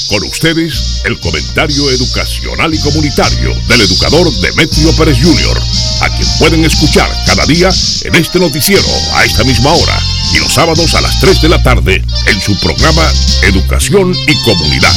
Con ustedes, el comentario educacional y comunitario del educador Demetrio Pérez Jr., a quien pueden escuchar cada día en este noticiero a esta misma hora y los sábados a las 3 de la tarde en su programa Educación y Comunidad.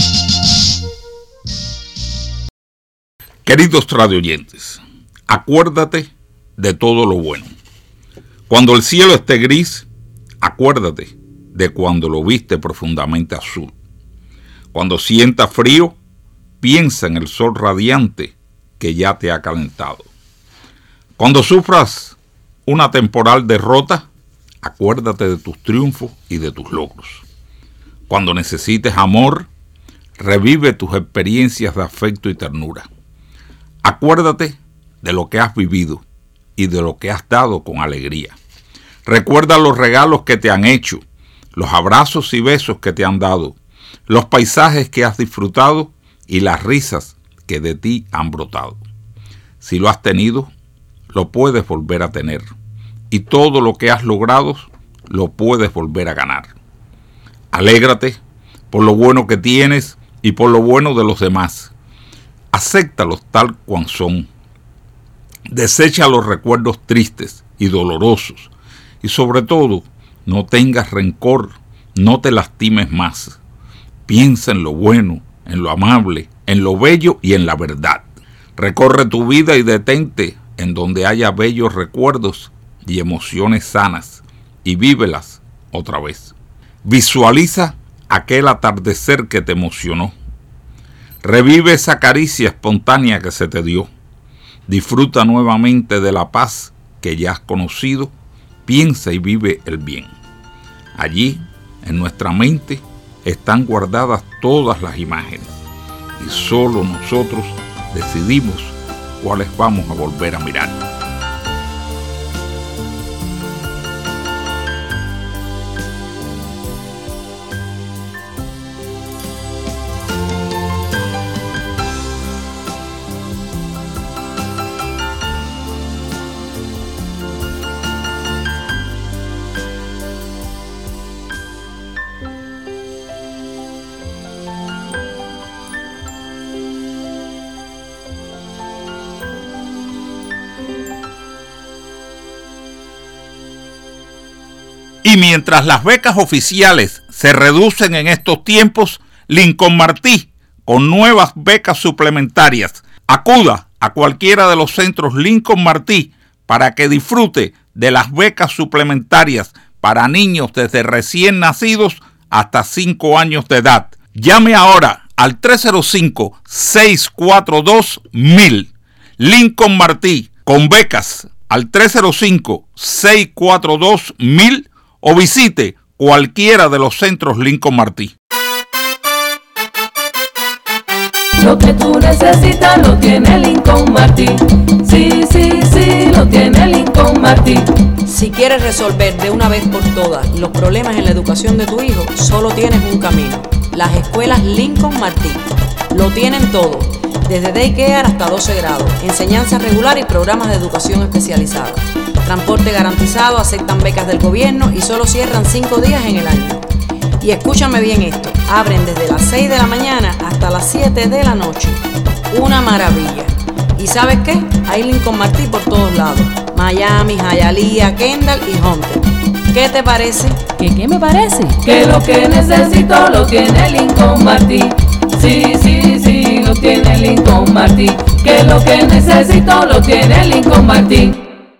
Queridos radioyentes, acuérdate de todo lo bueno. Cuando el cielo esté gris, acuérdate de cuando lo viste profundamente azul. Cuando sientas frío, piensa en el sol radiante que ya te ha calentado. Cuando sufras una temporal derrota, acuérdate de tus triunfos y de tus logros. Cuando necesites amor, revive tus experiencias de afecto y ternura. Acuérdate de lo que has vivido y de lo que has dado con alegría. Recuerda los regalos que te han hecho, los abrazos y besos que te han dado, los paisajes que has disfrutado y las risas que de ti han brotado. Si lo has tenido, lo puedes volver a tener, y todo lo que has logrado lo puedes volver a ganar. Alégrate por lo bueno que tienes y por lo bueno de los demás. Acéptalos tal cual son. Desecha los recuerdos tristes y dolorosos, y sobre todo, no tengas rencor, no te lastimes más. Piensa en lo bueno, en lo amable, en lo bello y en la verdad. Recorre tu vida y detente en donde haya bellos recuerdos y emociones sanas y vívelas otra vez. Visualiza aquel atardecer que te emocionó. Revive esa caricia espontánea que se te dio. Disfruta nuevamente de la paz que ya has conocido. Piensa y vive el bien. Allí, en nuestra mente, están guardadas todas las imágenes y solo nosotros decidimos cuáles vamos a volver a mirar. Y mientras las becas oficiales se reducen en estos tiempos, Lincoln Martí, con nuevas becas suplementarias, acuda a cualquiera de los centros Lincoln Martí para que disfrute de las becas suplementarias para niños desde recién nacidos hasta 5 años de edad. Llame ahora al 305-642-1000. Lincoln Martí, con becas al 305-642-1000 o visite cualquiera de los centros Lincoln Martí. Lo que tú necesitas lo tiene Lincoln Martí. Sí, sí, sí, lo tiene Lincoln Martí. Si quieres resolver de una vez por todas los problemas en la educación de tu hijo, solo tienes un camino: las escuelas Lincoln Martí. Lo tienen todo, desde daycare hasta 12 grados, enseñanza regular y programas de educación especializada. Transporte garantizado, aceptan becas del gobierno y solo cierran 5 días en el año. Y escúchame bien esto, abren desde las 6 de la mañana hasta las 7 de la noche. Una maravilla. ¿Y sabes qué? Hay Lincoln Martí por todos lados: Miami, Hialeah, Kendall y Hunter. ¿Qué te parece? ¿Qué me parece? Que lo que necesito lo tiene Lincoln Martí. Sí, sí, sí, lo tiene Lincoln Martí. Que lo que necesito lo tiene Lincoln Martí.